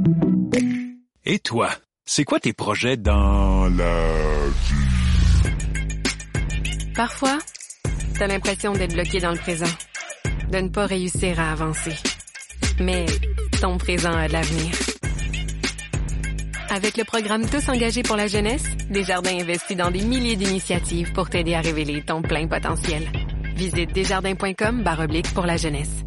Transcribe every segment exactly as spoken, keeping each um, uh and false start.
Et toi, c'est quoi tes projets dans la vie? Parfois, t'as l'impression d'être bloqué dans le présent, de ne pas réussir à avancer. Mais ton présent a de l'avenir. Avec le programme Tous engagés pour la jeunesse, Desjardins investit dans des milliers d'initiatives pour t'aider à révéler ton plein potentiel. Visite desjardins.com barre oblique pour la jeunesse.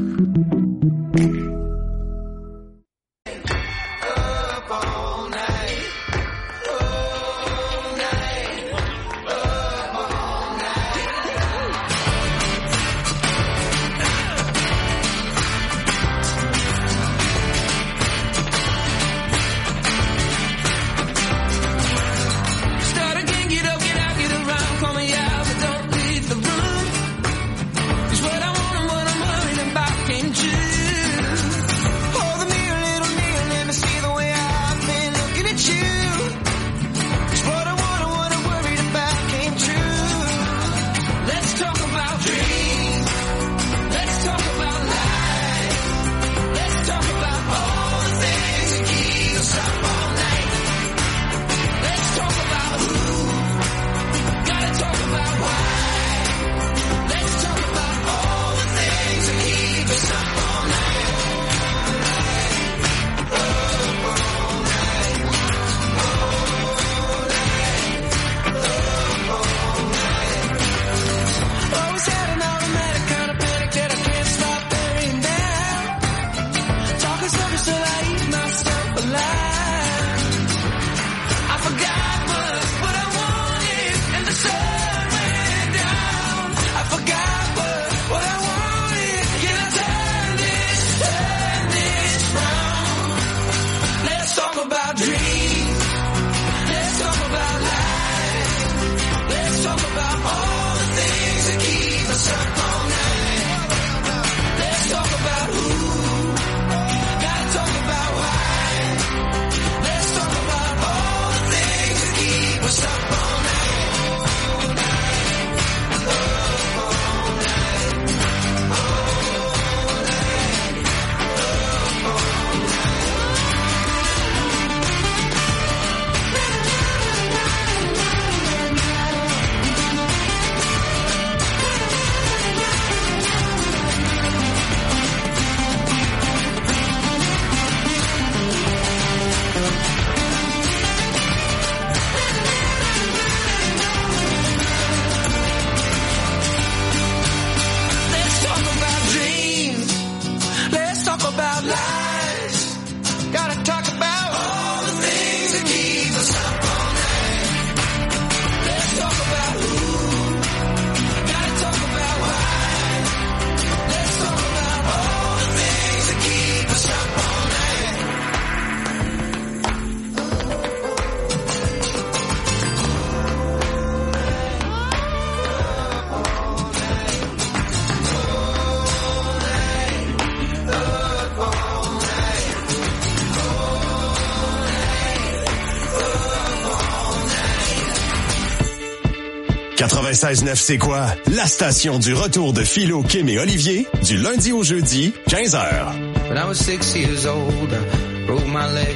quatre-vingt-seize neuf, c'est quoi? La station du retour de Philo, Kim et Olivier, du lundi au jeudi, quinze heures. When I was six years old, I broke my leg.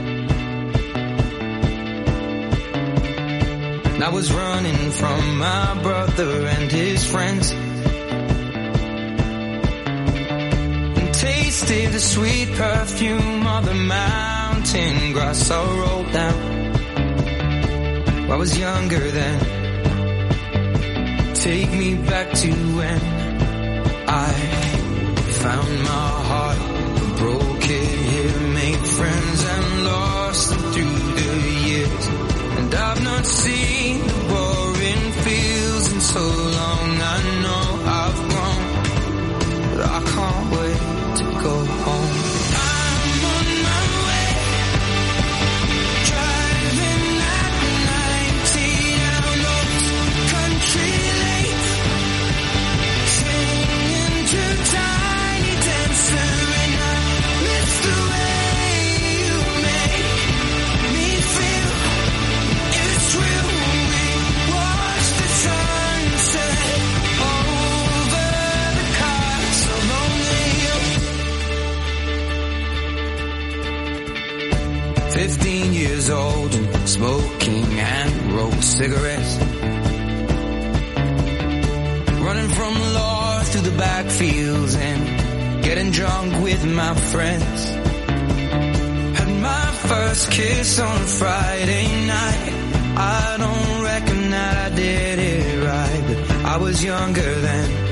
And I was running from my brother and his friends. And tasted the sweet perfume of the mountain grass I rolled down. I was younger then. Take me back to when I found my heart, broke it here, made friends and lost them through the years. And I've not seen the boring fields in so long. I know I've grown, but I can't wait to go home. I'm on my way, driving at ninety down those country lanes, singing to Tiny Dancer, and I miss fifteen years old and smoking and rolled cigarettes. Running from the law through the backfields and getting drunk with my friends. Had my first kiss on a Friday night. I don't reckon that I did it right, but I was younger then.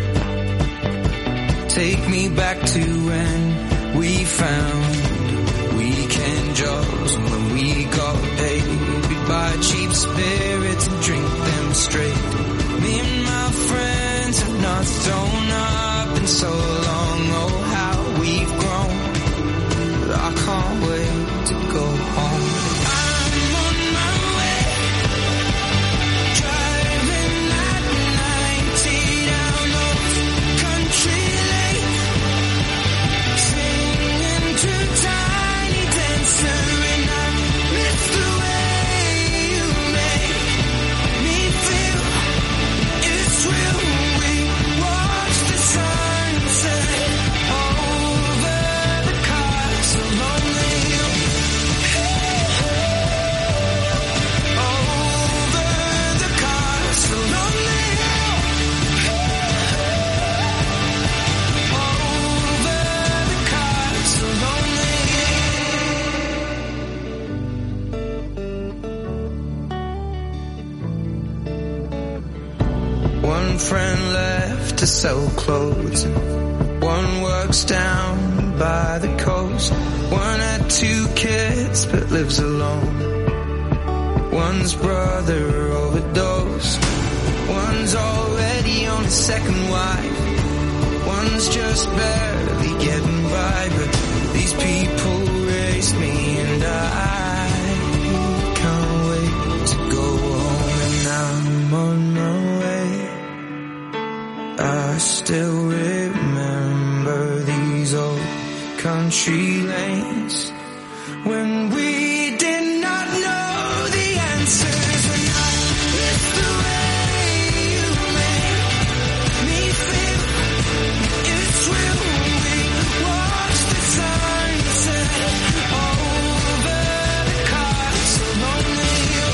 Take me back to when we found weekend jobs, and when we got paid, we'd buy cheap spirits and drink them straight. Me and my friends have not thrown up in so long. Oh, how we've grown, but I can't wait to go home. I'm on my way, driving at ninety down those country lanes, singing to Tiny Dancer, and I miss the way you make me feel. It's real. We watch the sunset over the castle lonely hill. Over the castle lonely hill. Over the castle lonely hill. One friend left to sell clothes, and one works down by the coast. One had two kids but lives alone. One's brother overdosed. One's already on his second wife. One's just barely getting by, but these people raised me, and I can't wait to go home. And I'm on my way. I still remember these old country lanes when we did not know the answers, and I miss the way you make me feel. It's real. We watch the sunset over the castle lonely hill.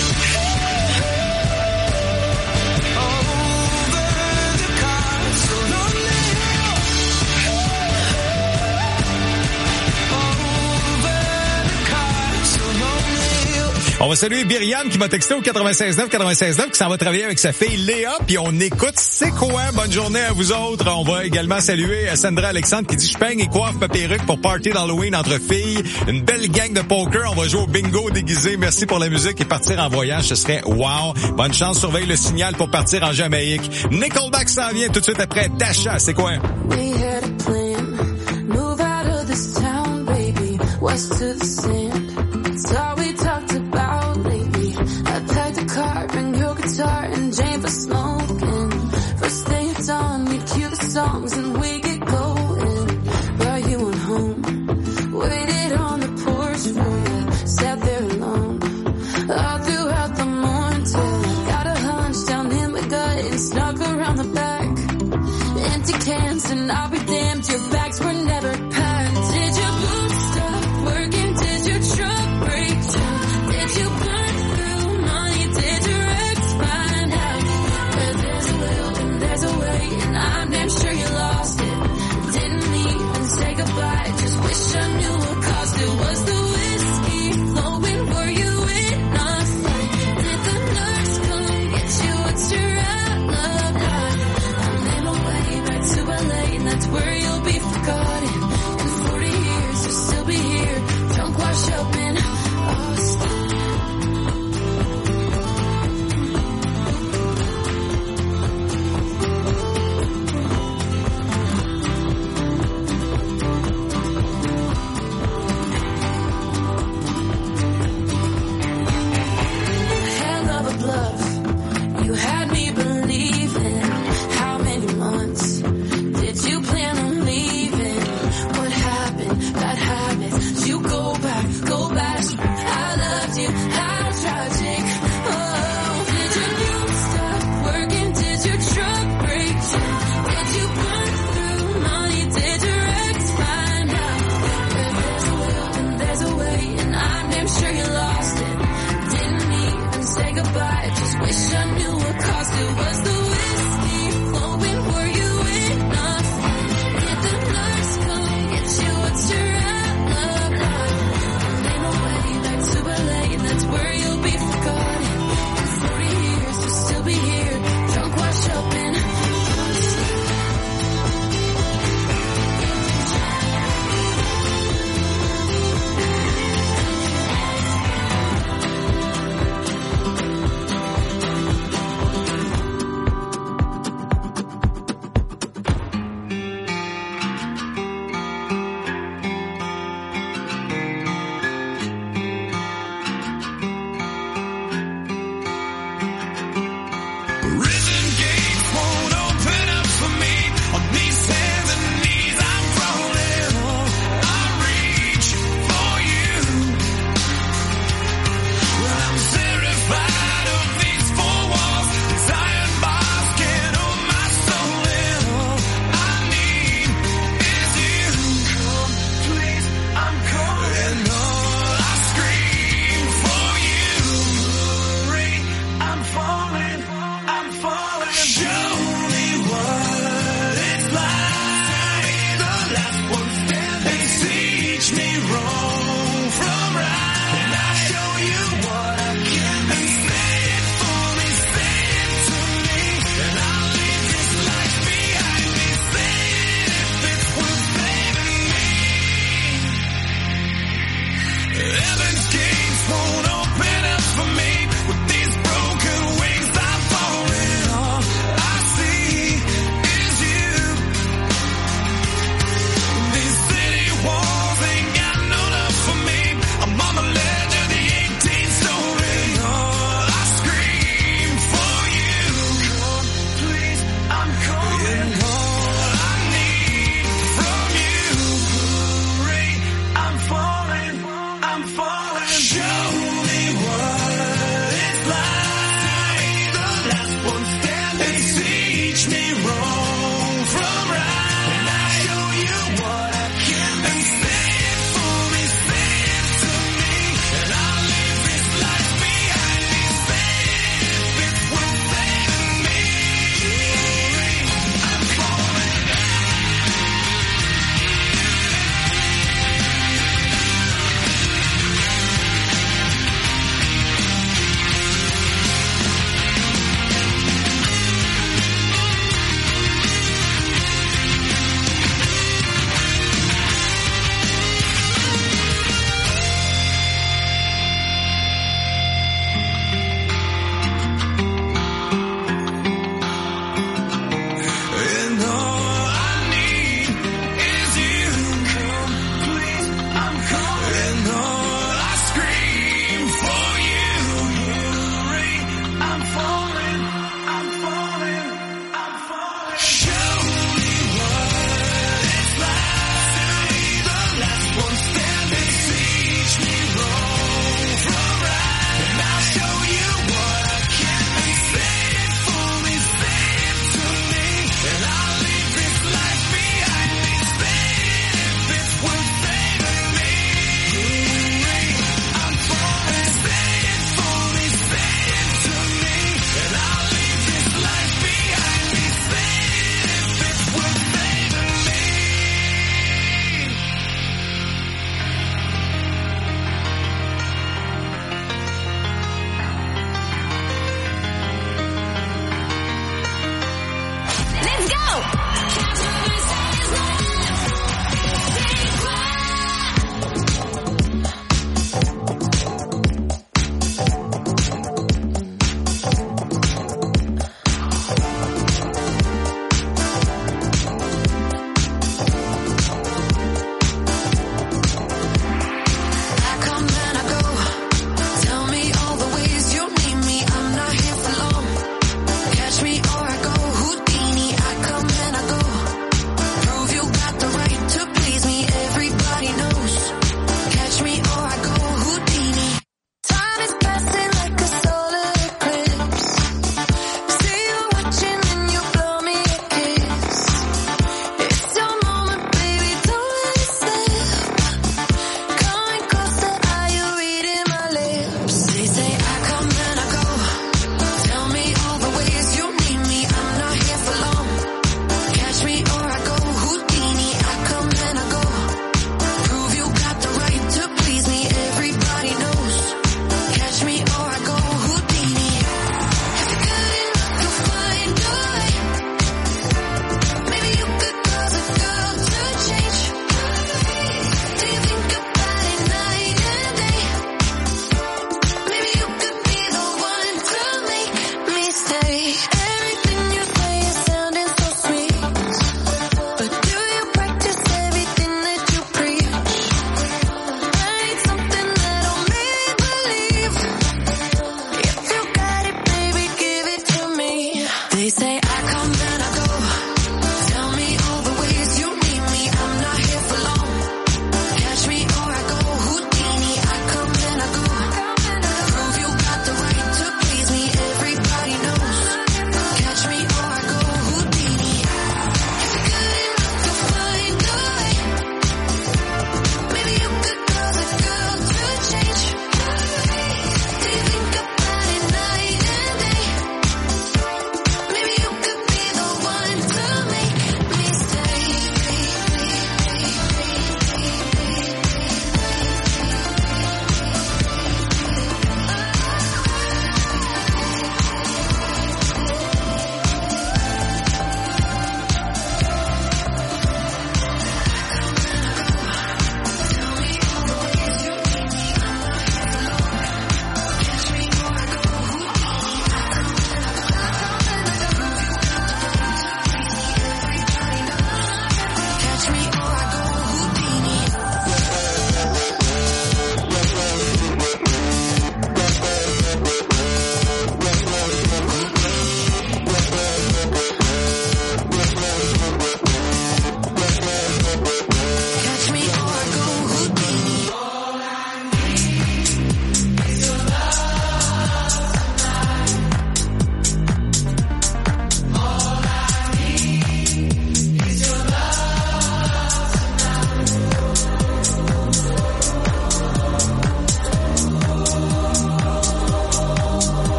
Over the castle lonely hill. On va saluer Byriane qui m'a texté au quatre-vingt-seize neuf quatre-vingt-seize neuf qui s'en va travailler avec sa fille Léa, puis on écoute C'est quoi? Bonne journée à vous autres. On va également saluer Sandra Alexandre qui dit je peigne et coiffe ma perruque pour party d'Halloween entre filles. Une belle gang de poker. On va jouer au bingo déguisé. Merci pour la musique et partir en voyage. Ce serait wow. Bonne chance. Surveille le signal pour partir en Jamaïque. Nickelback s'en vient tout de suite après. Tasha, c'est quoi? We had a plan, move out of this town, baby, west to the sand. It's all we talked about lately. I packed a car, bring your guitar, and Jane for smoking. First thing at dawn, we'd cue the songs and we get going. Brought you on home, waited on the porch for you, sat there alone. All throughout the morning till I got a hunch down in my gut and snuck around the back. Empty cans and I'll be damned, your bags were never packed. Did your boots stop working? Did you try? Heaven's gates won't open up for me with these broken wings I'm falling. All I see is you. These city walls ain't got no love for me. I'm on the ledge of the eighteenth story. Oh, I scream for you. Come, please, I'm calling. All I need from you. Hurry, I'm falling, I'm falling. Show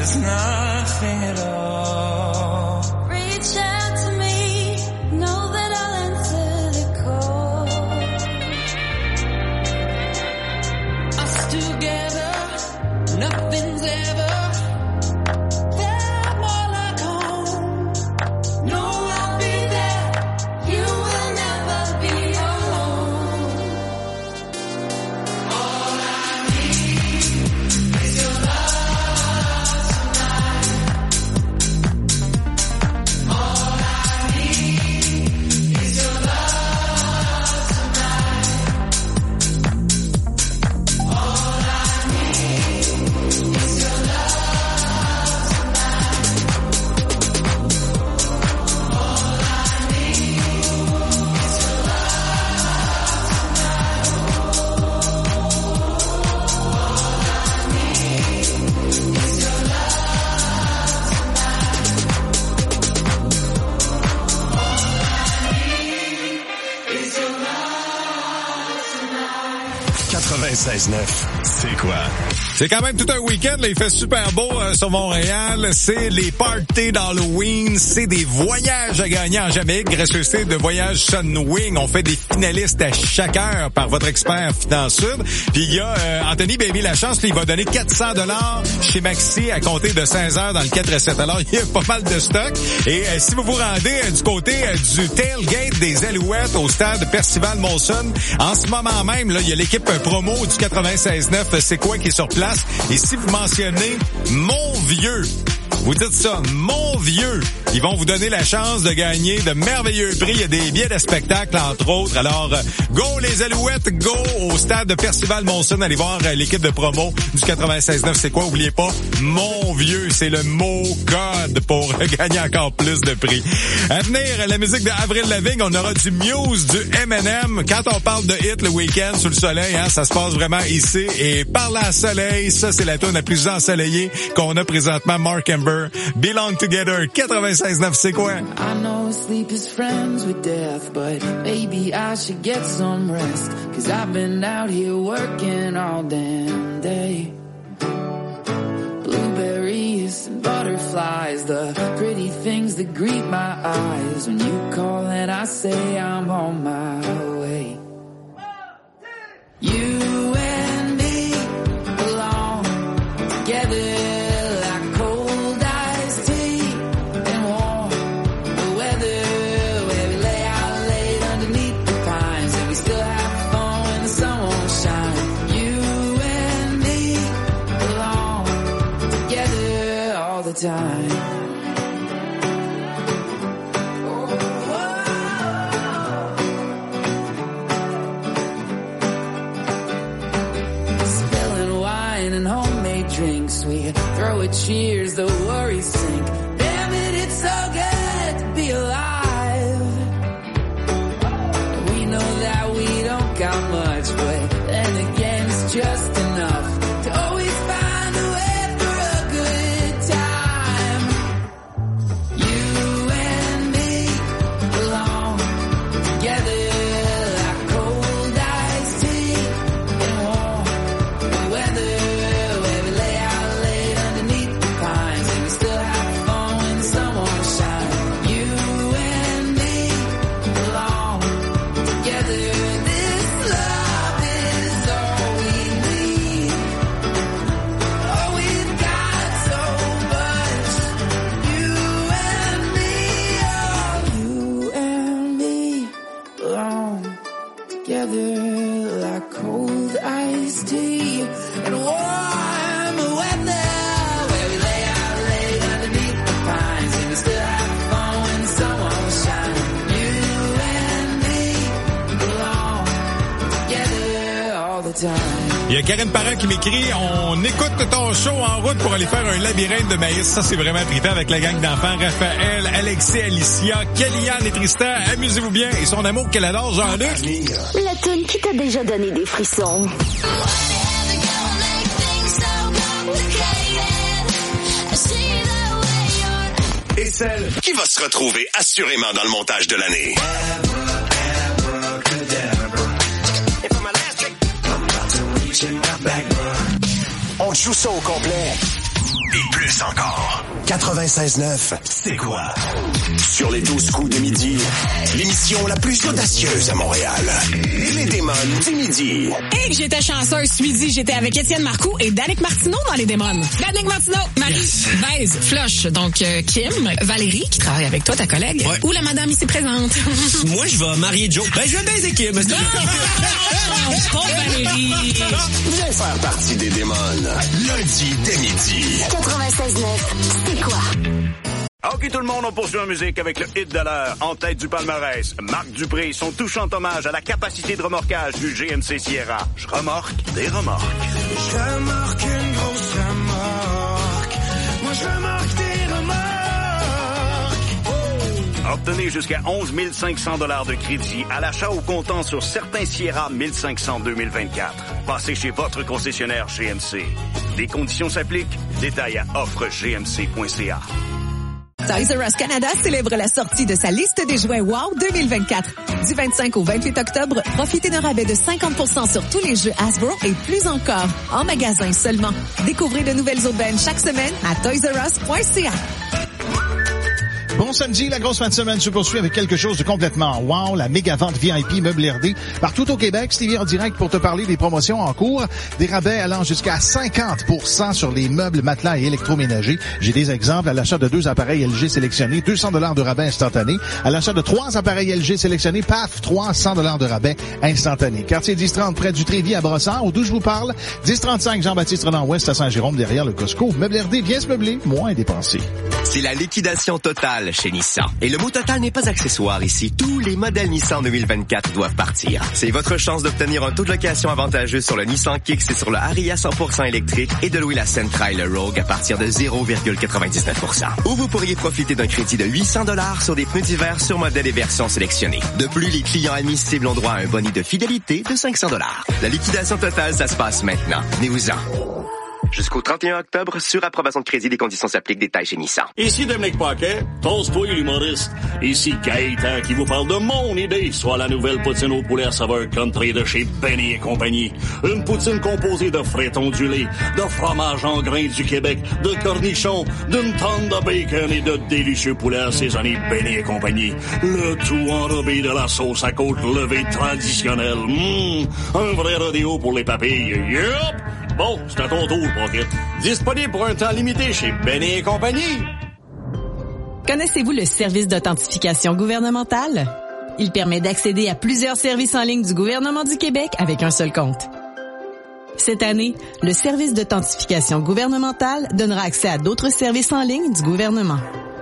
is nothing at all. Reach out to me, know that I'll answer the call. Us together, nothing's ever that more like home. No, I'll be there. You will never be alone. All I need is your love tonight. All I need is your love tonight. All I need is your love tonight. All I need is your quatre-vingt-seize neuf, c'est quoi? C'est quand même tout un week-end, là, il fait super beau euh, sur Montréal. C'est les parties d'Halloween, c'est des voyages à gagner en Jamaïque. Gracieuseté de Voyage Sunwing. On fait des finalistes à chaque heure par votre expert Finance Sud. Puis il y a euh, Anthony Baby Lachance, lui, il va donner quatre cents dollars chez Maxi à compter de seize heures dans le quatre à sept. Alors, il y a pas mal de stock. Et euh, si vous vous rendez euh, du côté euh, du tailgate des Alouettes au stade Percival Molson, en ce moment même, là, il y a l'équipe euh, promo du quatre-vingt-seize neuf, c'est quoi qui est sur place. Et si vous mentionnez Mon Vieux, vous dites ça, Mon Vieux, ils vont vous donner la chance de gagner de merveilleux prix. Il y a des billets de spectacle, entre autres. Alors, euh, go les Alouettes, go au stade de Percival Monson. Allez voir euh, l'équipe de promo du quatre-vingt-seize neuf. C'est quoi? Oubliez pas, Mon Vieux, c'est le mot code pour euh, gagner encore plus de prix. À venir, la musique de Avril Lavigne, on aura du Muse, du M and M. Quand on parle de hit le week-end sous le soleil, hein, ça se passe vraiment ici. Et par à soleil, ça c'est la tune la plus ensoleillée qu'on a présentement, Mark Amber, Belong Together, quatre-vingt-seize neuf, c'est quoi? I know sleep is friends with death, but maybe I should get some rest. Cause I've been out here working all damn day. Blueberries and butterflies, the pretty things that greet my eyes. When you call and I say I'm on my way. You and me belong together. Time. Spilling wine and homemade drinks, we throw a cheers, the worries sink. Damn it, it's so good to be alive. We know that we don't got much, but then again it's just enough to always find a way. Il y a Karine Parent qui m'écrit, on écoute ton show en route pour aller faire un labyrinthe de maïs. Ça, c'est vraiment trippant avec la gang d'enfants. Raphaël, Alexis, Alicia, Kellyanne et Tristan. Amusez-vous bien. Et son amour qu'elle adore, Jean-Luc. La tune qui t'a déjà donné des frissons. Et celle qui va se retrouver assurément dans le montage de l'année. On joue ça au complet. Et plus. plus encore. quatre-vingt-seize neuf, c'est quoi? Sur les douze coups de midi, l'émission la plus audacieuse à Montréal. Les Démons du midi. Et que j'étais chanceuse ce midi, j'étais avec Étienne Marcoux et Danick Martineau dans Les Démons. Danick Martineau, Marie, yes. Baise, Flush, donc euh, Kim, Valérie, qui travaille avec toi, ta collègue, ouais. Ou la madame ici présente. Moi, je vais marier Joe. Ben, je vais baiser Kim. Pauvre Valérie. Viens faire partie des Démons. Lundi dès midi. quatre-vingt-seize neuf, c'est quoi? OK, tout le monde, on poursuit en musique avec le hit de l'heure. En tête du palmarès, Marc Dupré, son touchant hommage à la capacité de remorquage du G M C Sierra. Je remorque des remorques. Je remorque une grosse remorque. Moi, je remorque des remorques. Obtenez jusqu'à onze mille cinq cents dollars de crédit à l'achat au comptant sur certains Sierra mille cinq cents deux mille vingt-quatre. Passez chez votre concessionnaire G M C. Des conditions s'appliquent. Détails à offre g m c point c a. Toys R Us Canada célèbre la sortie de sa liste des jouets Wow deux mille vingt-quatre. Du vingt-cinq au vingt-huit octobre, profitez d'un rabais de cinquante pour cent sur tous les jeux Hasbro et plus encore, en magasin seulement. Découvrez de nouvelles aubaines chaque semaine à toys r us point c a. Bon samedi, la grosse fin de semaine se poursuit avec quelque chose de complètement wow, la méga vente V I P meubles R D. Partout au Québec, Stevie en direct pour te parler des promotions en cours, des rabais allant jusqu'à cinquante pour cent sur les meubles, matelas et électroménagers. J'ai des exemples à l'achat de deux appareils L G sélectionnés, deux cents dollars de rabais instantané. À l'achat de trois appareils L G sélectionnés, paf, trois cents dollars de rabais instantané. Quartier dix trente près du Trévis à Brossard, où d'où je vous parle, dix trente-cinq Jean-Baptiste Roland-Ouest à Saint-Jérôme derrière le Costco. Meubles R D, bien se meubler, moins dépensé. C'est la liquidation totale chez Nissan. Et le mot total n'est pas accessoire ici. Tous les modèles Nissan deux mille vingt-quatre doivent partir. C'est votre chance d'obtenir un taux de location avantageux sur le Nissan Kicks et sur le Ariya cent pour cent électrique et de louer la Sentra et le Rogue à partir de zéro virgule quatre-vingt-dix-neuf pour cent. Ou vous pourriez profiter d'un crédit de huit cents dollars sur des pneus d'hiver sur modèles et versions sélectionnées. De plus, les clients admissibles ont droit à un boni de fidélité de cinq cents dollars. La liquidation totale, ça se passe maintenant. Venez-vous-en. Jusqu'au trente et un octobre, sur approbation de crédit, des conditions s'appliquent, détails chez Nissan. Ici Dominique Paquet, toast-toi l'humoriste. Ici Gaëtan qui vous parle de mon idée, soit la nouvelle poutine au poulet à saveur country de chez Benny et compagnie. Une poutine composée de frites ondulées, de fromage en grains du Québec, de cornichons, d'une tonne de bacon et de délicieux poulets assaisonnés Benny et compagnie. Le tout enrobé de la sauce à côte levée traditionnelle. Mmh, un vrai rodéo pour les papilles. Yup! Bon, c'est à ton tour, Pocket. Disponible pour un temps limité chez Benny et compagnie. Connaissez-vous le service d'authentification gouvernementale? Il permet d'accéder à plusieurs services en ligne du gouvernement du Québec avec un seul compte. Cette année, le service d'authentification gouvernementale donnera accès à d'autres services en ligne du gouvernement.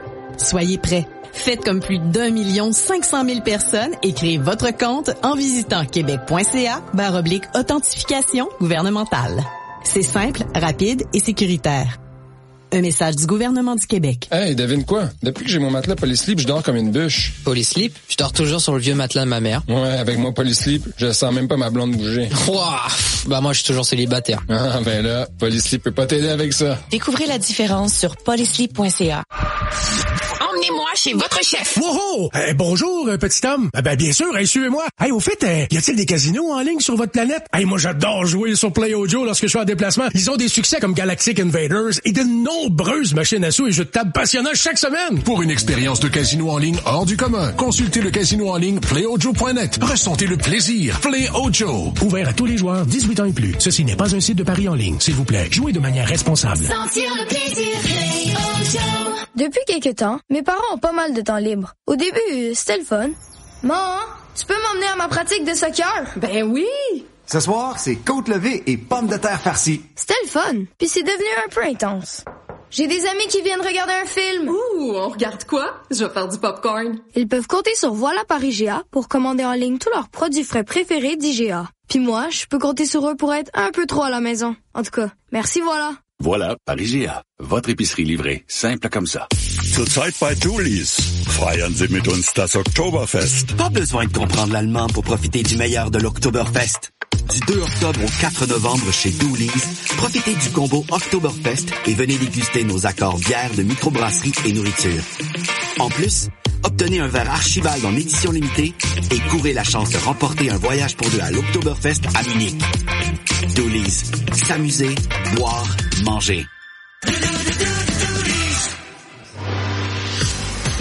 Soyez prêts. Faites comme plus d'un million cinq cent mille personnes et créez votre compte en visitant québec.ca barre oblique authentification gouvernementale. C'est simple, rapide et sécuritaire. Un message du gouvernement du Québec. Hey, devine quoi? Depuis que j'ai mon matelas Polysleep, je dors comme une bûche. Polysleep? Je dors toujours sur le vieux matelas de ma mère. Ouais, avec moi Polysleep, je sens même pas ma blonde bouger. Ouah! Bah moi, je suis toujours célibataire. Ah, ben là, Polysleep peut pas t'aider avec ça. Découvrez la différence sur polysleep point c a. Emmenez-moi chez votre chef. Wow! Euh, bonjour, petit homme. Euh, ben, bien sûr, hey, suivez-moi. Hey, au fait, euh, y a-t-il des casinos en ligne sur votre planète? Hey, moi, j'adore jouer sur PlayOjo lorsque je suis en déplacement. Ils ont des succès comme Galactic Invaders et de nombreuses machines à sous et jeux de table passionnants chaque semaine. Pour une expérience de casino en ligne hors du commun, consultez le casino en ligne playojo point net. Ressentez le plaisir. PlayOjo. Ouvert à tous les joueurs, dix-huit ans et plus. Ceci n'est pas un site de paris en ligne. S'il vous plaît, jouez de manière responsable. Sentir le plaisir, PlayOjo. Depuis quelques temps, mes parents ont pas mal de temps libre. Au début, c'était le fun. Maman, tu peux m'emmener à ma pratique de soccer? Ben oui! Ce soir, c'est côte levée et pommes de terre farcies. C'était le fun, puis c'est devenu un peu intense. J'ai des amis qui viennent regarder un film. Ouh, on regarde quoi? Je vais faire du popcorn. Ils peuvent compter sur Voilà par I G A pour commander en ligne tous leurs produits frais préférés d'I G A. Puis moi, je peux compter sur eux pour être un peu trop à la maison. En tout cas, merci Voilà. Voilà par I G A. Votre épicerie livrée, simple comme ça. Zurzeit bei Doolies. Feiern Sie mit uns das Oktoberfest. Pas besoin de comprendre l'allemand pour profiter du meilleur de l'Oktoberfest. Du deux octobre au quatre novembre chez Doolies, profitez du combo Oktoberfest et venez déguster nos accords bières de microbrasserie et nourriture. En plus, obtenez un verre Archibald en édition limitée et courez la chance de remporter un voyage pour deux à l'Oktoberfest à Munich. Doolies. S'amuser, boire, manger.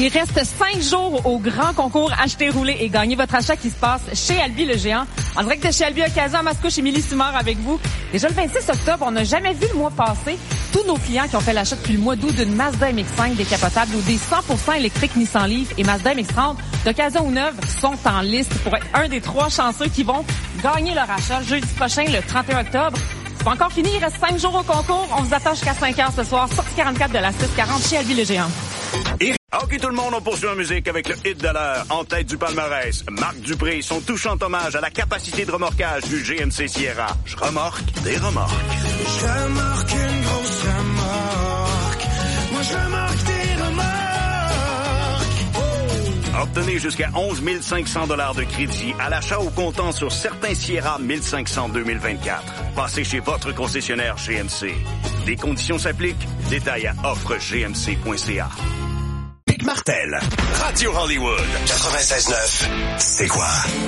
Il reste cinq jours au grand concours Acheter, rouler et gagner votre achat qui se passe chez Albi le Géant. En direct de chez Albi Occasion à Mascouche, Émilie Simard avec vous. Déjà le vingt-six octobre, on n'a jamais vu le mois passé tous nos clients qui ont fait l'achat depuis le mois d'août d'une Mazda M X cinq décapotable ou des cent pour cent électriques Nissan Leaf et Mazda M X trente d'occasion ou neuve sont en liste pour être un des trois chanceux qui vont gagner leur achat jeudi prochain, le trente et un octobre. C'est pas encore fini, il reste cinq jours au concours. On vous attend jusqu'à cinq heures ce soir, sortie quarante-quatre de la six quarante chez Albi le Géant. Et... OK, tout le monde, on poursuit en musique avec le hit de l'heure. En tête du palmarès, Marc Dupré, son touchant hommage à la capacité de remorquage du G M C Sierra. Je remorque des remorques. Je remorque une grosse remorque. Moi, je remorque des remorques. Obtenez jusqu'à onze mille cinq cents dollars de crédit à l'achat au comptant sur certains Sierra mille cinq cents deux mille vingt-quatre. Passez chez votre concessionnaire G M C. Des conditions s'appliquent. Détails à offre g m c point c a. Martel, Radio Hollywood, quatre-vingt-seize neuf, c'est quoi?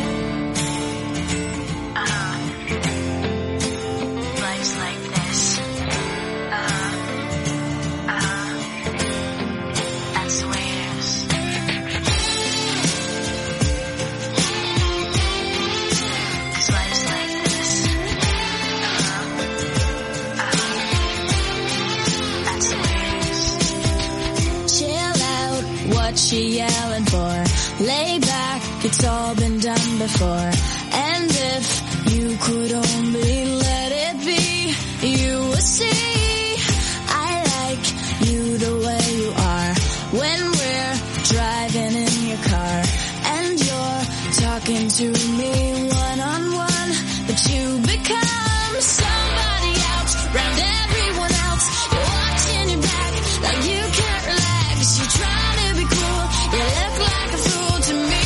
What you yelling for? Lay back, it's all been done before. And if you could only let it be, you would see I like you the way you are. When we're driving in your car and you're talking to me one-on-one, but you become somebody else, round everyone else. You're watching your back like you can't relax. You try you look like a fool to me.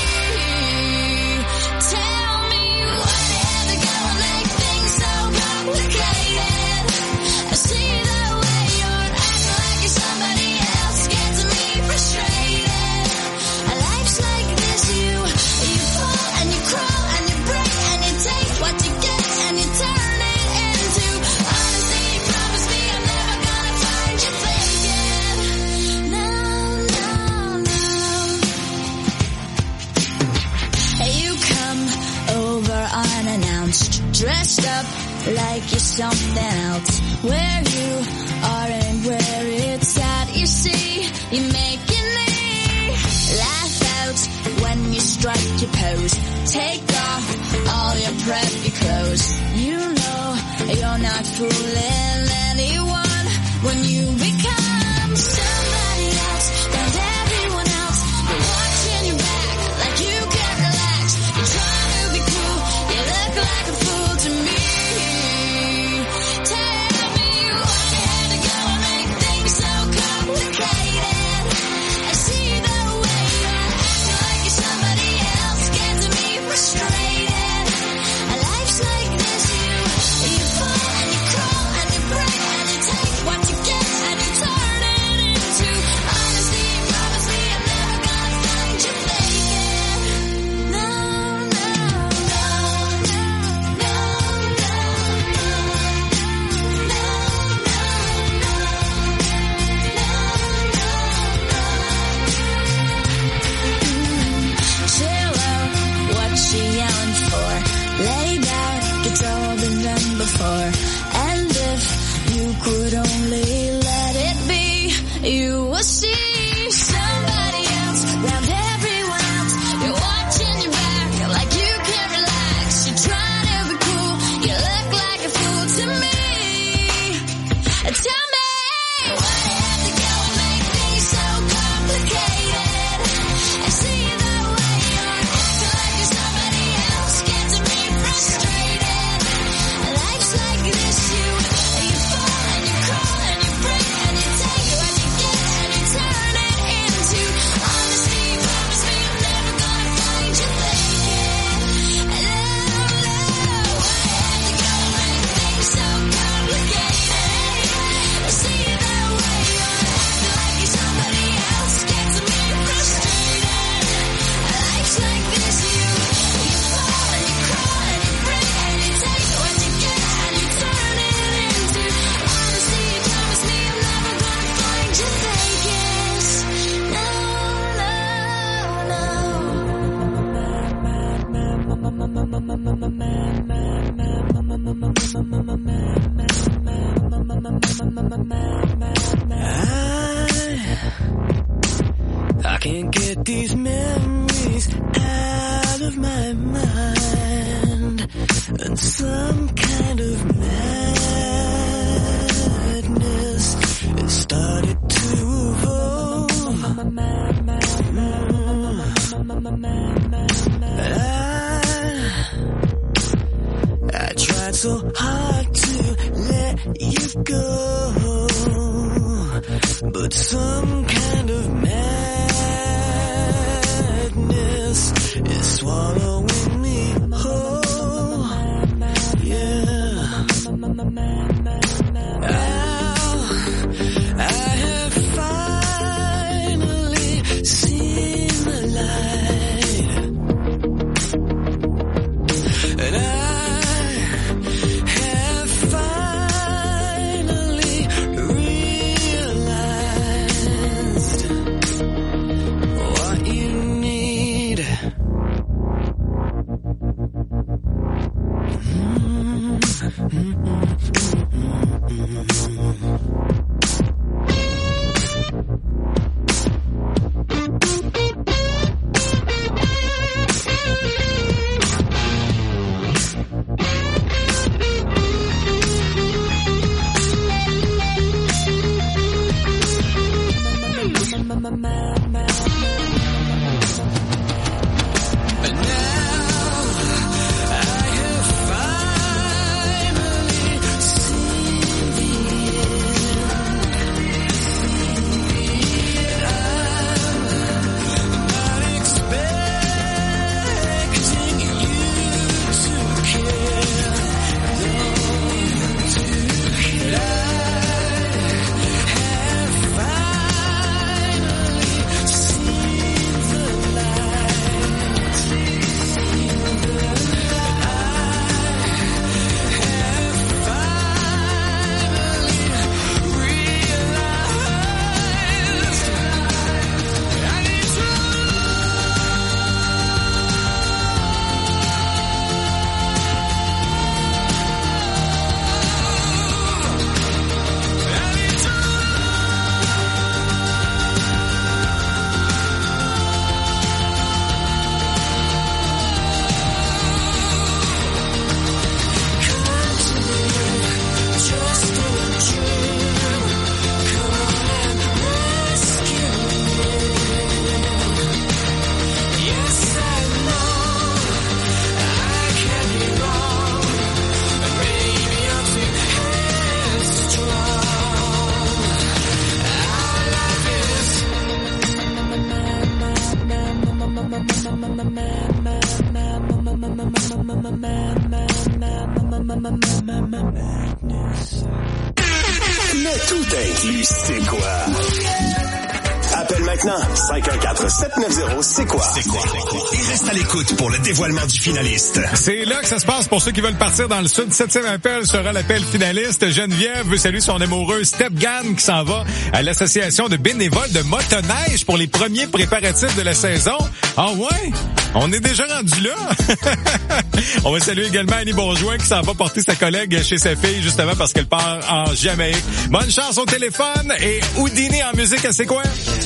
Tell me what the hell to go and make things so complicated. I see the way you're acting like you're somebody else, gets me frustrated. Life's like this, you you fall and you crawl and you break and you take what you get and you turn it into honesty. You promise me I'm never gonna find you faking. No, no. Unannounced, dressed up like you're something else. Where you are and where it's at, you see, you're making me laugh out when you strike your pose. Take off all your preppy clothes. You know you're not fooling anyone when you become somebody else and everyone else. You're watching your back like you can't relax. You're trying to be cool. You look like a fool to me. Tell me what you had to go and make things so complicated. I see the way you're acting like you're somebody else, gets me frustrated. Life's like this, you you fall and you crawl and you break and you take what you get and you turn can't get these memories out of my mind, and some kind of madness it started to evolve. I, I tried so hard to let you go, but some kind of madness is swallowing me whole. Yeah. Now, I have finally seen the light, and I have finally realized what you need. Le tout inclus, c'est quoi? Appelle maintenant cinq un quatre sept neuf zéro, c'est quoi? C'est quoi? Et reste à l'écoute pour le dévoilement du finaliste. C'est là que ça se passe pour ceux qui veulent partir dans le sud. Septième appel sera l'appel finaliste. Geneviève veut saluer son amoureux Step Gann qui s'en va à l'association de bénévoles de motoneige pour les premiers préparatifs de la saison. Ah ouais? On est déjà rendu là. On va saluer également Annie Bourgeois qui s'en va porter sa collègue chez sa fille justement parce qu'elle part en Jamaïque. Bonne chance au téléphone et Houdini en musique, c'est quoi?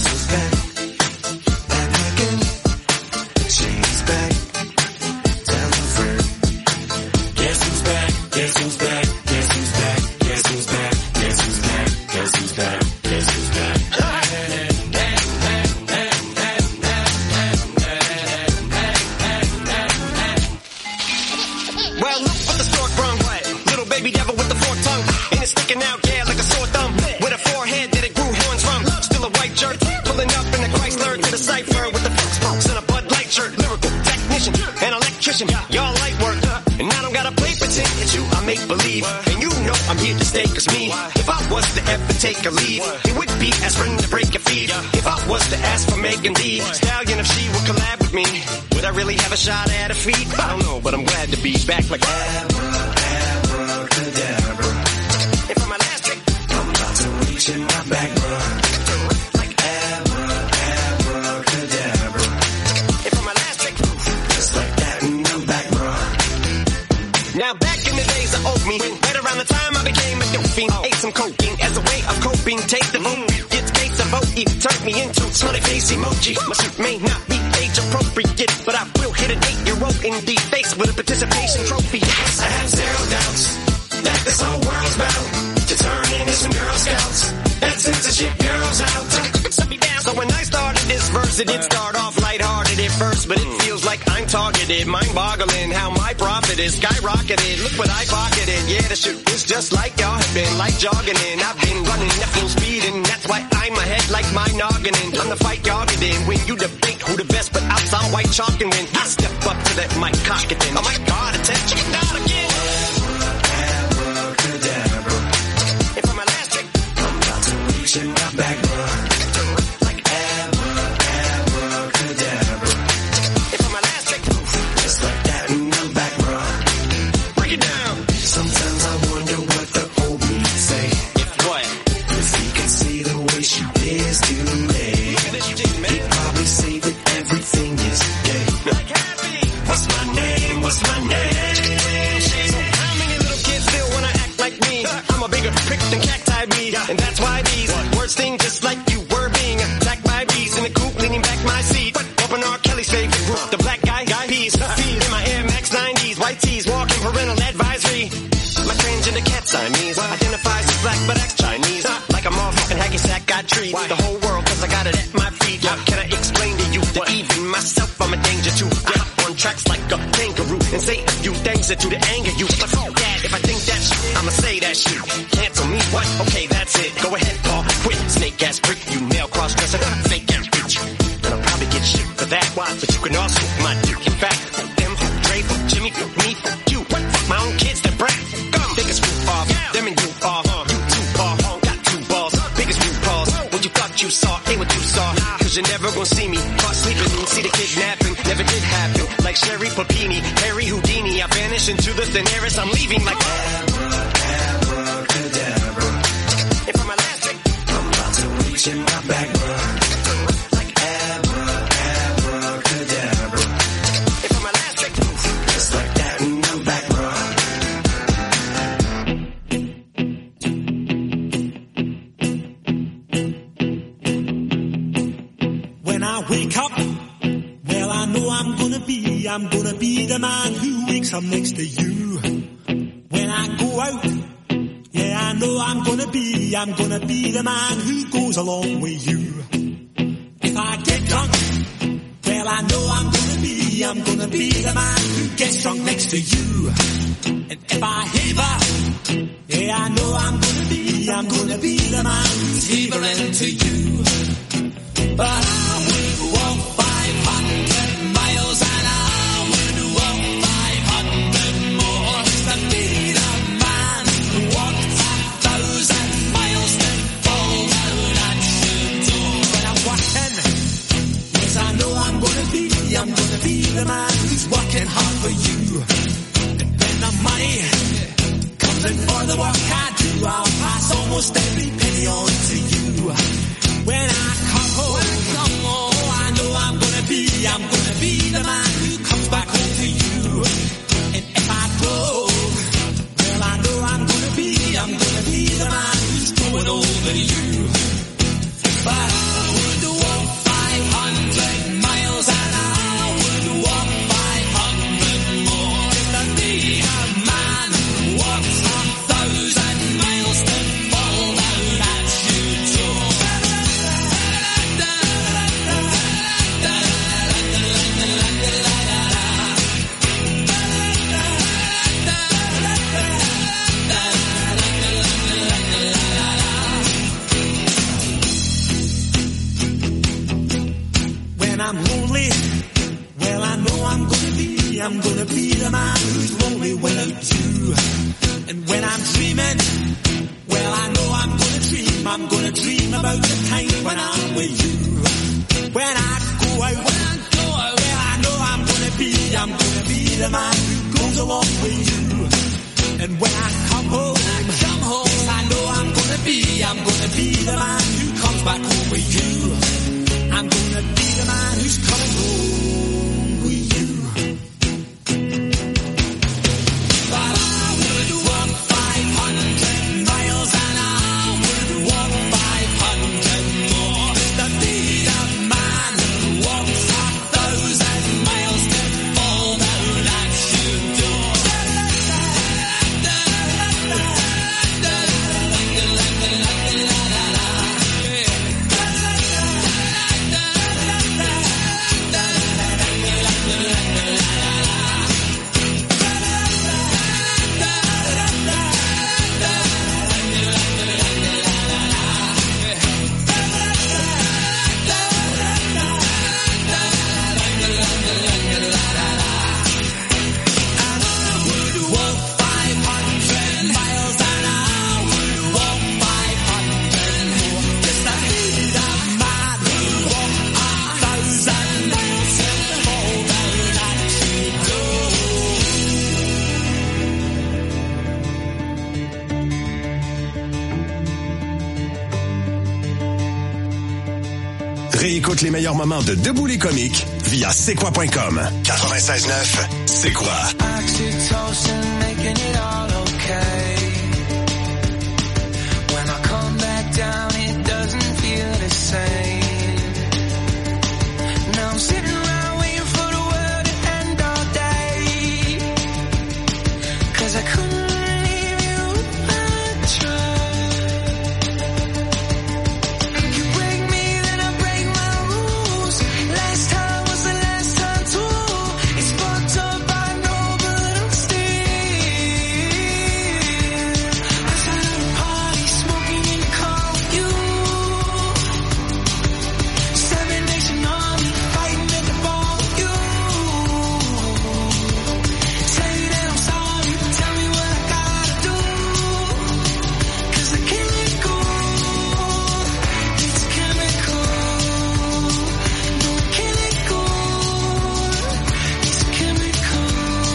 Y'all light work, and I don't gotta play pretend it's you. I make believe, and you know I'm here to stay. Cause me, if I was to ever take a leave, it would be aspirin to break a feed. If I was to ask for Megan Thee Stallion, if she would collab with me, would I really have a shot at her feet? I don't know, but I'm glad to be back like Abra, abracadabra. And for my last trick, I'm about to reach in my back, bro. Like Abra, abracadabra. And for my last trick, just like that, and I'm back, bro. Now back in the days of old me, right around the time I became a dope fiend, ate some cocaine as a way of coping, take the vote, get case of vote, he turned me into smiley face emoji. My suit may not be age appropriate, but I will hit an eight-year-old in the face with a participation trophy. Yes, I have zero doubts that this whole world's bound to turn into some Girl Scouts and censorship girls out. So when I started this verse, it did start off lighthearted at first, but it feels like I'm targeted, mind-boggling how my profit is skyrocketed. Look what I pocketed, yeah, the shit is just like y'all have been, like jogging in. I've been running at full speed, and that's why I'm ahead like my noggin. Time to fight y'all get in when you debate who the best, but I'm some white chalk, and when I step up to that mic, cock it in. Oh my God, attention, chicken out again. Abracadabra. And for my last trick, I'm about to reach in my back, bro. And that's why these words sting just like you were being attacked by bees in the coop, leaning back my seat. Open R. Kelly's favorite group, the black guy, guy peas. In my Air Max nineties, white tees, walking parental advisory. My transgender cat Siamese identifies as black but acts Chinese. Like a motherfucking hacky sack, got treat the whole world cause I got it at my feet. How can I explain to you that even myself I'm a danger to? I hop on tracks like a kangaroo and say a few things that do to anger you. But fuck that, if I think that shit, I'ma say that shit. Cancel me, what? Okay, that's it. Go ahead, Paul, quit. Snake ass prick, you male cross-dresser, fake ass bitch. And I'll probably get shit for that. Why? But you can also my dick. In fact, them, Dre, Jimmy, me, you. What? Fuck my own kids, that brat. Come, biggest roof off. Them and you off. You two off. Got two balls. Biggest roof balls. What you thought you saw ain't what you saw. Cause you're never gonna see me caught sleeping. See the kidnapping. Never did happen. Like Sherry Papini, Harry Houdini. I vanish into the thin air as I'm leaving like abracadabra. And for my last trick, I'm about to reach in my back, bro. Like abra, abracadabra. And for my last trick, just like that, and I'm back, bro. When I wake up, well, I know I'm gonna be, I'm gonna be the man who wakes up next to you. When I go out, yeah, I know I'm gonna be, I'm gonna be the man who goes along with you. If I get drunk, well, I know I'm gonna be, I'm gonna be the man who gets drunk next to you. And if I heaver, yeah, I know I'm gonna be, I'm gonna be the man who's heavering to you. But I would walk five hundred miles and I would walk five hundred more to be the man who walked a thousand miles to fall down at your door. When I'm walking, yes, I know I'm gonna be, I'm gonna be the man who's working hard for you. And when the money comes in for the work I do, I'll pass almost every penny on to you. When I come home, when I come home, I know I'm gonna be, I'm gonna be the man who comes back home to you. And if I broke, well, I know I'm gonna be, I'm gonna be the man who's going over to you. But I would walk five hundred miles and I would walk five hundred more to be a man who walks a thousand miles to fall down at your door. I'm lonely, well, I know I'm gonna be, I'm gonna be the man who's lonely without you. And when I'm dreaming, well, I know I'm gonna dream, I'm gonna dream about the time when I'm with you. When I go out, when I go out, well, I know I'm gonna be, I'm gonna be the man who goes along with you. And when I come home, when I come home, yes, I know I'm gonna be, I'm gonna be the man who comes back home with you. I'm gonna be the man who's coming home with you. But I would walk five hundred miles and I would walk five hundred more to Réécoute les meilleurs moments de Debout les comiques via c'est quoi point com. quatre-vingt-seize neuf, c'est quoi? Oxytocin making it all okay. When I come back down, it doesn't feel the same. Now I'm sitting around waiting for the world to end all day. Cause I couldn't leave you, I tried. You break me, then I break my rules. Last time was the last time too. It's fucked up, I know, but I'm still outside of the party, smoking in the car with you. Seven Nation Army, fighting at the bar with you. Say that I'm sorry, tell me what I gotta do. Cause I can't let go. It's chemical. No, I can't let go. It's chemical.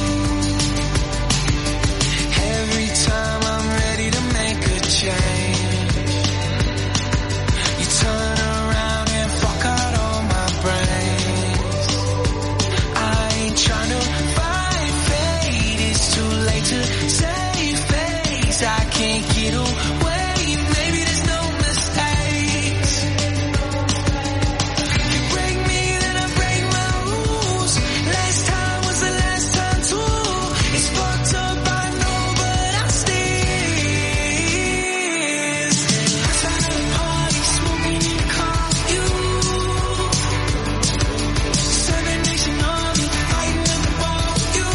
Every time I'm ready to make a change, you turn around and fuck out all my brains. I ain't trying to fight fate, it's too late to save face. I can't get away, maybe there's no mistakes. You break me, then I break my rules. Last time was the last time too. It's fucked up, I know, but I'm still outside of the party, smoking in the car with you. Seven Nation Army, fighting at the bar with you.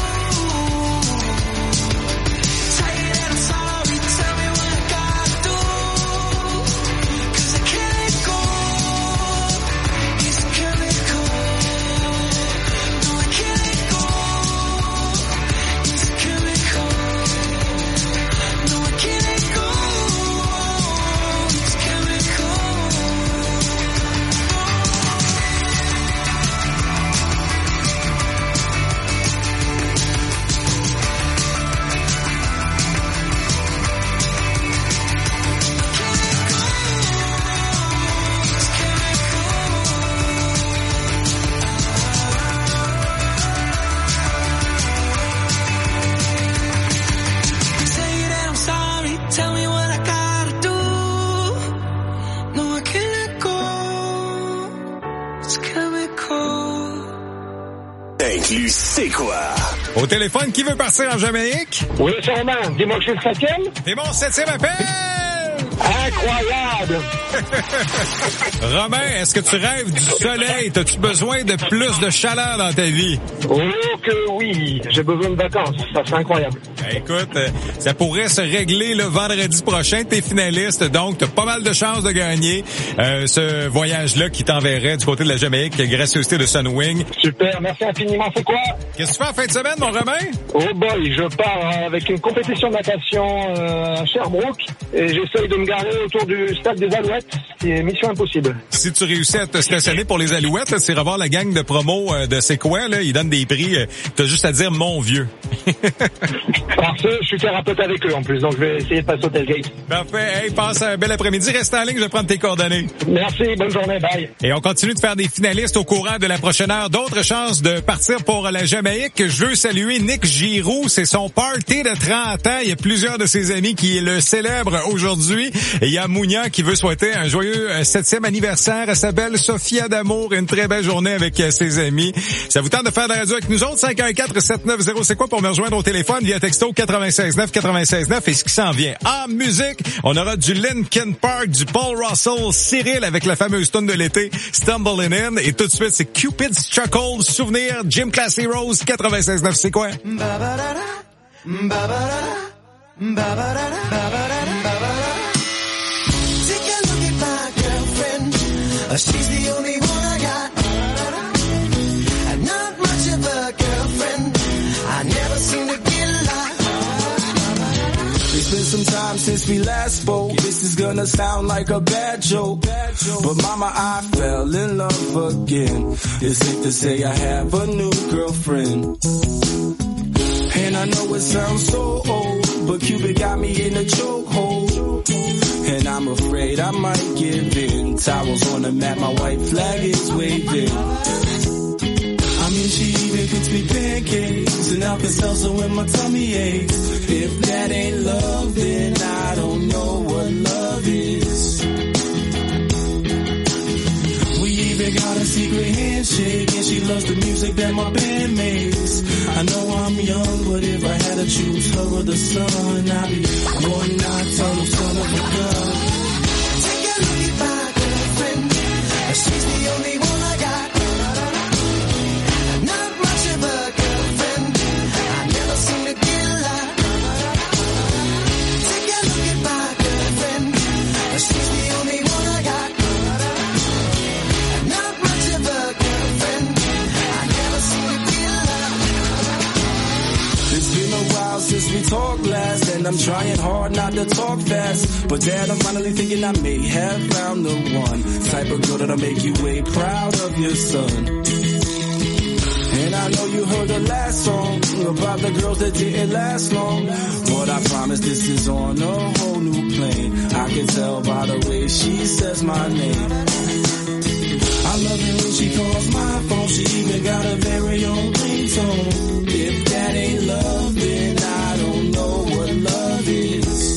Tell you that I'm sorry, tell me what I gotta do. Cause I can't let go. It's chemical. No, I can't let go. It's chemical. No, I can't let go. It's chemical. Say that I'm sorry, tell me what I gotta do. No, I can't let go. It's chemical. Inclus c'est quoi? Au téléphone, qui veut partir en Jamaïque? Oui, c'est Romain. Dis-moi que je suis le septième. C'est mon septième appel! Incroyable! Romain, est-ce que tu rêves du soleil? T'as-tu besoin de plus de chaleur dans ta vie? Oh que oui, j'ai besoin de vacances. Ça, c'est incroyable. Ben, écoute, euh, ça pourrait se régler le vendredi prochain. T'es finaliste, donc t'as pas mal de chances de gagner euh, ce voyage-là qui t'enverrait du côté de la Jamaïque, gracieuseté de Sunwing. Super, merci infiniment. C'est quoi? Qu'est-ce que tu fais en fin de semaine, mon Romain? Oh boy, je pars avec une compétition de natation euh, à Sherbrooke et j'essaye de me garer autour du stade des Alouettes. C'est mission impossible. Si tu réussis à te stationner pour les Alouettes, là, c'est revoir la gang de promo euh, de C'est quoi, là, ils donnent des prix. Euh, t'as juste à dire mon vieux. Parce que je suis thérapeute avec eux en plus, donc je vais essayer de passer au tailgate. Parfait. Hey, passe un bel après-midi. Reste en ligne, je vais prendre tes coordonnées. Merci, bonne journée, bye. Et on continue de faire des finalistes au courant de la prochaine heure. D'autres chances de partir pour la Jamaïque. Je veux saluer Nick Giroux. C'est son party de trente ans. Il y a plusieurs de ses amis qui le célèbrent aujourd'hui. Et il y a Mounia qui veut souhaiter un joyeux septième anniversaire à sa belle Sophia d'amour et une très belle journée avec ses amis. Ça vous tente de faire de la radio avec nous autres? cinq un quatre sept neuf zéro, c'est quoi pour me rejoindre au téléphone via texto quatre-vingt-seize neuf quatre-vingt-seize neuf. Et ce qui s'en vient en musique, on aura du Linkin Park, du Paul Russell, Cyril avec la fameuse tune de l'été, Stumbling In. Et tout de suite, c'est Cupid's Chuckle, Souvenir, Jim Classy Rose, quatre-vingt-seize neuf, c'est quoi? She's the only one I got. And not much of a girlfriend. I never seem to get lost. It's been some time since we last spoke. This is gonna sound like a bad joke. But mama, I fell in love again. It's safe to say I have a new girlfriend. And I know it sounds so old, but Cupid got me in a chokehold. And I'm afraid I might give in. Towels on the mat, my white flag is waving. I mean, she even cooks me pancakes and Alka-Seltzer when my tummy aches. If that ain't love, then I don't know what love is. We even got a secret handshake, and she loves the music that my band makes. I know I'm young, but if I had to choose her or the sun, I'd be one nocturnal son of a gun. Take a look at my girlfriend, she's the only one I got. Not much of a girlfriend, I never seem to get a lot. Take a look at my girlfriend, she's the only one I got. Not much of a girlfriend, I never seem to get a lot. It's been a while since we talked last, and I'm trying hard not to talk fast. But Dad, I'm finally thinking I may have found the one type of girl that'll make you way proud of your son. And I know you heard the last song about the girls that didn't last long, but I promise this is on a whole new plane. I can tell by the way she says my name. I love it when she calls my phone. She even got a very own ringtone. If that ain't love, then I don't know what love is.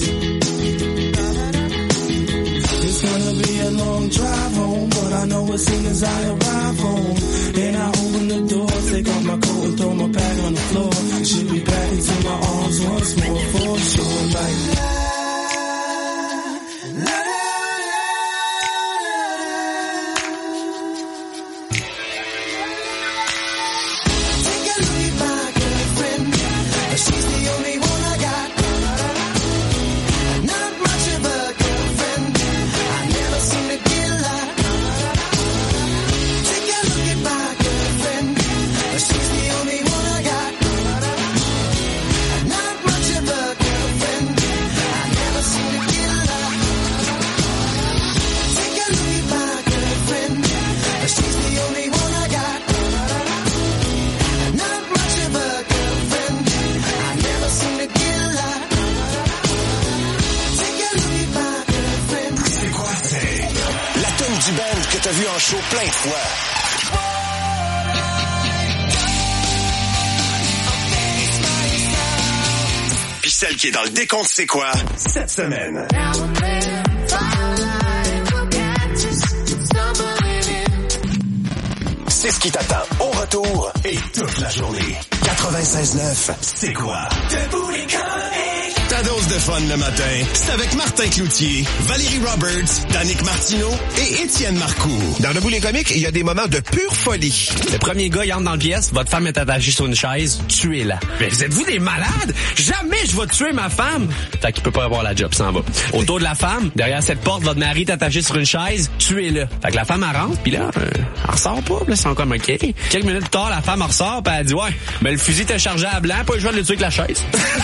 It's gonna be a long drive home, but I know as soon as I arrive home, and I open the door, take off my coat and throw my bag on the floor, she'll be back into my arms once more for sure. Like la, la, la. She's the only one I got. Not much of a girlfriend, I never seem to get a lot. Take a look at my girlfriend, she's the only one I got. Not much of a girlfriend, I never seem to get a lot. Take a look at my girlfriend, she's the only one I got. Not much of a girlfriend, I never seem to get a lot. Take a look at my girlfriend. C'est quoi, c'est la tonne du band que t'as vu en show plein de fois. Puis celle qui est dans le décompte, c'est quoi cette semaine. C'est ce qui t'attend au retour et toute la journée. quatre-vingt-seize neuf, c'est quoi? Debout les comiques. Ta dose de fun le matin, c'est avec Martin Cloutier, Valérie Roberts, Danick Martineau et Étienne Marcoux. Dans Debout les comiques, il y a des moments de pure folie. Le premier gars, il entre dans le pièce, votre femme est attachée sur une chaise, tuez-la. Mais vous êtes-vous des malades? Jamais je vais tuer ma femme! Fait qu'il peut pas avoir la job, ça en va. Autour de la femme, derrière cette porte, votre mari est attaché sur une chaise, tuez-le. Fait que la femme, elle rentre, pis là, euh, elle ressort pas, pis là, c'est encore OK. Quelques minutes plus tard, la femme elle ressort, pis elle dit, ouais, ben le fusil était chargé à blanc, pas le choix de le tuer avec la chaise.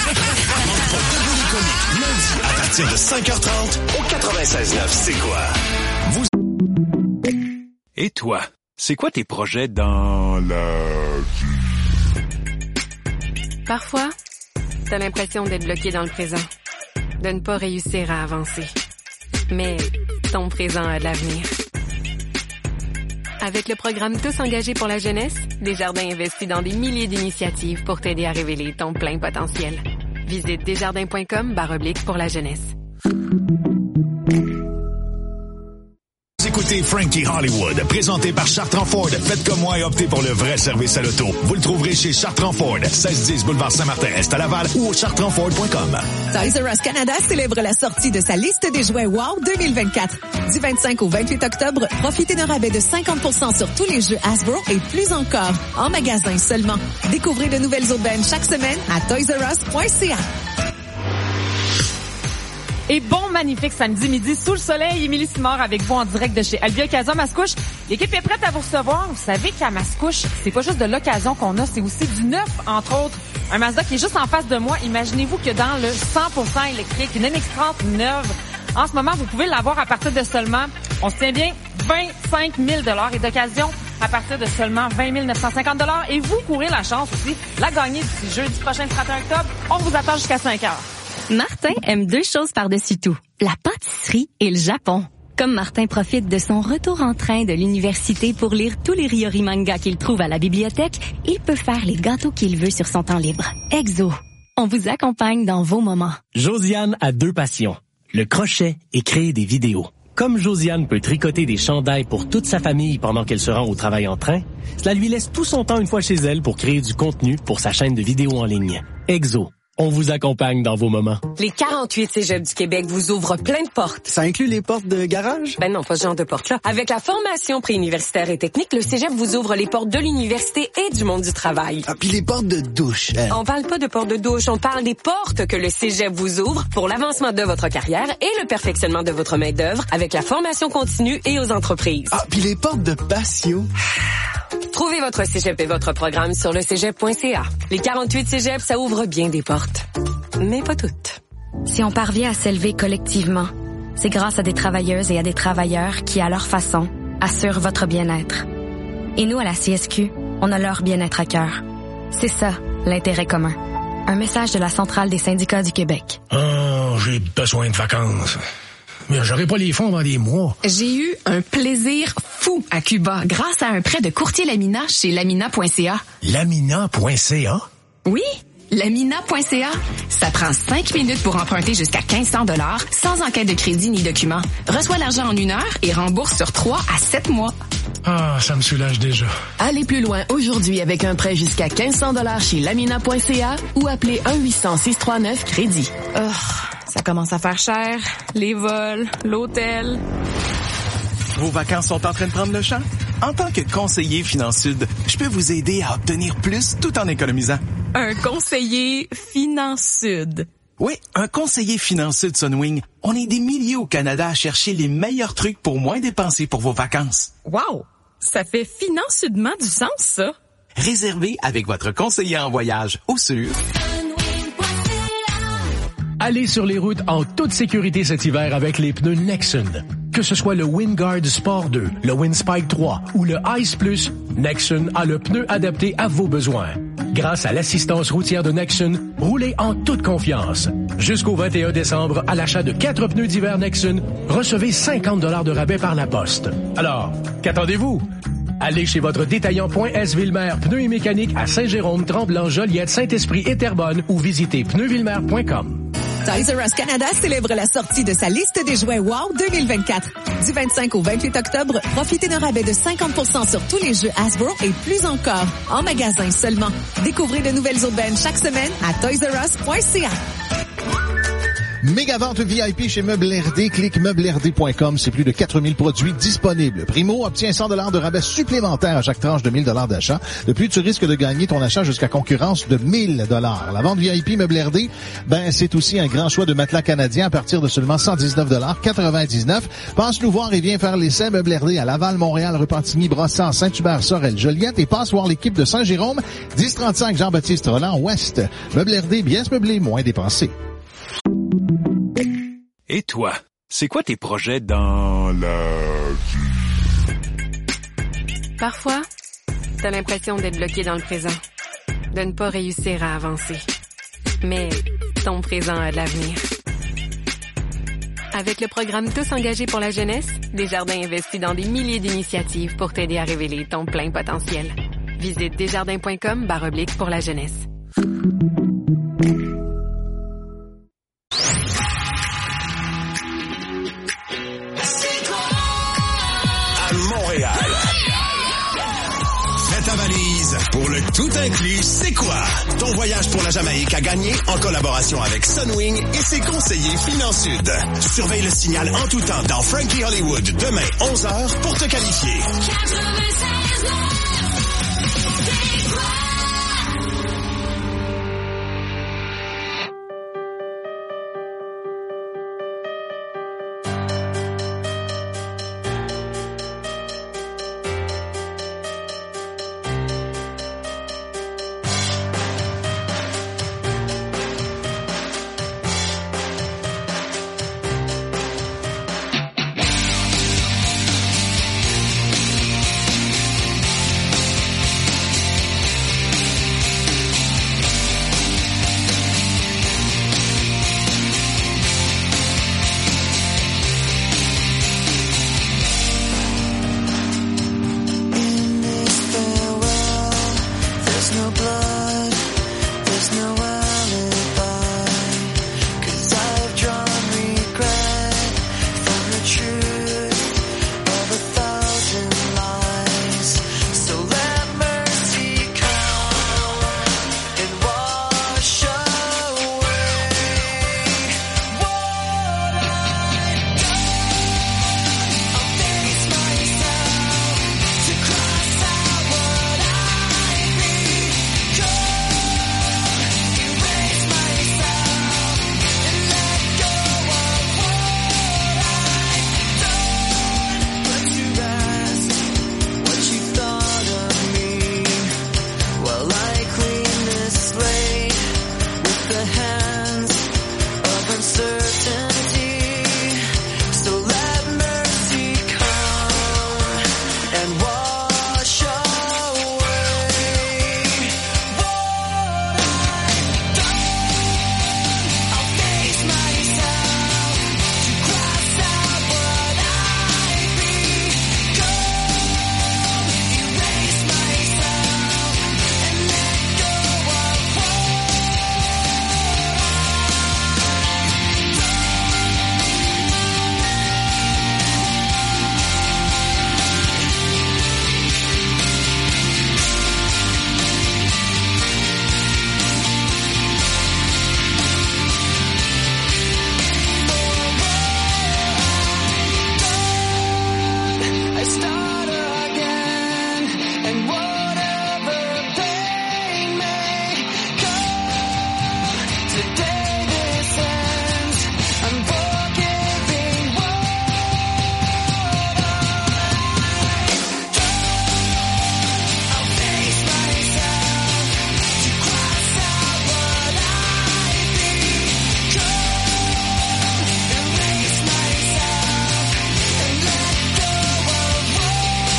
Lundi à partir de cinq heures trente au quatre-vingt-seize neuf, c'est quoi? Vous... Et toi, c'est quoi tes projets dans la vie? Parfois, t'as l'impression d'être bloqué dans le présent, de ne pas réussir à avancer. Mais ton présent a de l'avenir. Avec le programme Tous engagés pour la jeunesse, Desjardins investit dans des milliers d'initiatives pour t'aider à révéler ton plein potentiel. Visite desjardins.com barre oblique pour la jeunesse. Vous écoutez Frankie Hollywood, présenté par Chartrand Ford. Faites comme moi et optez pour le vrai service à l'auto. Vous le trouverez chez Chartrand Ford, seize dix boulevard Saint-Martin-Est à Laval ou au chartrand ford point com. Toys R Us Canada célèbre la sortie de sa liste des jouets Wow deux mille vingt-quatre. Du vingt-cinq au vingt-huit octobre, profitez d'un rabais de cinquante pour cent sur tous les jeux Hasbro et plus encore, en magasin seulement. Découvrez de nouvelles aubaines chaque semaine à toys r us point c a. Et bon magnifique samedi midi sous le soleil, Émilie Simard avec vous en direct de chez Albia Occasion Mascouche. L'équipe est prête à vous recevoir. Vous savez qu'à Mascouche, c'est pas juste de l'occasion qu'on a, c'est aussi du neuf, entre autres. Un Mazda qui est juste en face de moi. Imaginez-vous que dans le cent pour cent électrique, une M X trente neuve, en ce moment, vous pouvez l'avoir à partir de seulement, on se tient bien, vingt-cinq mille dollars et d'occasion à partir de seulement vingt mille neuf cent cinquante dollars. Et vous courez la chance aussi, la gagner d'ici jeudi prochain, le trente et un octobre. On vous attend jusqu'à cinq heures. Martin aime deux choses par-dessus tout, la pâtisserie et le Japon. Comme Martin profite de son retour en train de l'université pour lire tous les Ryori mangas qu'il trouve à la bibliothèque, il peut faire les gâteaux qu'il veut sur son temps libre. Exo, on vous accompagne dans vos moments. Josiane a deux passions, le crochet et créer des vidéos. Comme Josiane peut tricoter des chandails pour toute sa famille pendant qu'elle se rend au travail en train, cela lui laisse tout son temps une fois chez elle pour créer du contenu pour sa chaîne de vidéos en ligne. Exo, on vous accompagne dans vos moments. Les quarante-huit cégeps du Québec vous ouvrent plein de portes. Ça inclut les portes de garage? Ben non, pas ce genre de portes-là. Avec la formation préuniversitaire et technique, le cégep vous ouvre les portes de l'université et du monde du travail. Ah, puis les portes de douche. Hein? On parle pas de portes de douche, on parle des portes que le cégep vous ouvre pour l'avancement de votre carrière et le perfectionnement de votre main-d'œuvre avec la formation continue et aux entreprises. Ah, puis les portes de patio. Trouvez votre cégep et votre programme sur le cégep point c a. Les quarante-huit cégeps, ça ouvre bien des portes. Mais pas toutes. Si on parvient à s'élever collectivement, c'est grâce à des travailleuses et à des travailleurs qui, à leur façon, assurent votre bien-être. Et nous, à la C S Q, on a leur bien-être à cœur. C'est ça, l'intérêt commun. Un message de la Centrale des syndicats du Québec. Oh, j'ai besoin de vacances. Mais j'aurai pas les fonds avant des mois. J'ai eu un plaisir fou à Cuba grâce à un prêt de courtier Lamina chez lamina point c a. lamina point c a? Oui, lamina point c a. Ça prend cinq minutes pour emprunter jusqu'à mille cinq cents dollars sans enquête de crédit ni document. Reçois l'argent en une heure et rembourse sur trois à sept mois. Ah, ça me soulage déjà. Allez plus loin aujourd'hui avec un prêt jusqu'à mille cinq cents dollars chez lamina point c a ou appelez un huit cents six trois neuf crédit. Oh, ça commence à faire cher. Les vols, l'hôtel. Vos vacances sont en train de prendre le champ? En tant que conseiller Finansud, je peux vous aider à obtenir plus tout en économisant. Un conseiller Finansud. Oui, un conseiller Finansud Sunwing. On est des milliers au Canada à chercher les meilleurs trucs pour moins dépenser pour vos vacances. Wow! Ça fait financièrement du sens, ça. Réservez avec votre conseiller en voyage au sur... Allez sur les routes en toute sécurité cet hiver avec les pneus Nexen. Que ce soit le Wingard Sport deux, le Windspike trois ou le Ice Plus, Nexen a le pneu adapté à vos besoins. Grâce à l'assistance routière de Nexen, roulez en toute confiance. Jusqu'au vingt et un décembre, à l'achat de quatre pneus d'hiver Nexen, recevez cinquante dollars de rabais par la poste. Alors, qu'attendez-vous? Allez chez votre détaillant Point S Ville-Mer Pneus et Mécanique à Saint-Jérôme, Tremblant, Joliette, Saint-Esprit et Terrebonne ou visitez pneus villemaire point com. Toys R Us Canada célèbre la sortie de sa liste des jouets Wow deux mille vingt-quatre. Du vingt-cinq au vingt-huit octobre, profitez d'un rabais de cinquante pour cent sur tous les jeux Hasbro et plus encore, en magasin seulement. Découvrez de nouvelles aubaines chaque semaine à toys r us point c a. Méga vente V I P chez Meubles R D. Clique meubles r d point com. C'est plus de quatre mille produits disponibles. Primo obtient cent dollars de rabais supplémentaires à chaque tranche de mille dollars d'achat. De plus, tu risques de gagner ton achat jusqu'à concurrence de mille dollars. La vente V I P Meubles R D, ben, c'est aussi un grand choix de matelas canadiens à partir de seulement cent dix-neuf dollars quatre-vingt-dix-neuf. Passe nous voir et viens faire l'essai Meubles R D à Laval, Montréal, Repentigny, Brossard, Saint-Hubert, Sorel, Joliette et passe voir l'équipe de Saint-Jérôme, dix trente-cinq Jean-Baptiste Roland Ouest. Meubles R D, bien se meubler, moins dépensé. Et toi, c'est quoi tes projets dans la vie? Parfois, t'as l'impression d'être bloqué dans le présent, de ne pas réussir à avancer. Mais ton présent a de l'avenir. Avec le programme Tous engagés pour la jeunesse, Desjardins investit dans des milliers d'initiatives pour t'aider à révéler ton plein potentiel. Visite desjardins point com barre oblique pour la jeunesse. Montréal. Fais ta valise pour le tout inclus, c'est quoi? Ton voyage pour la Jamaïque a gagné en collaboration avec Sunwing et ses conseillers Finansud. Surveille le signal en tout temps dans Frankie Hollywood demain onze heures pour te qualifier. quatre-vingt-seize, c'est quoi?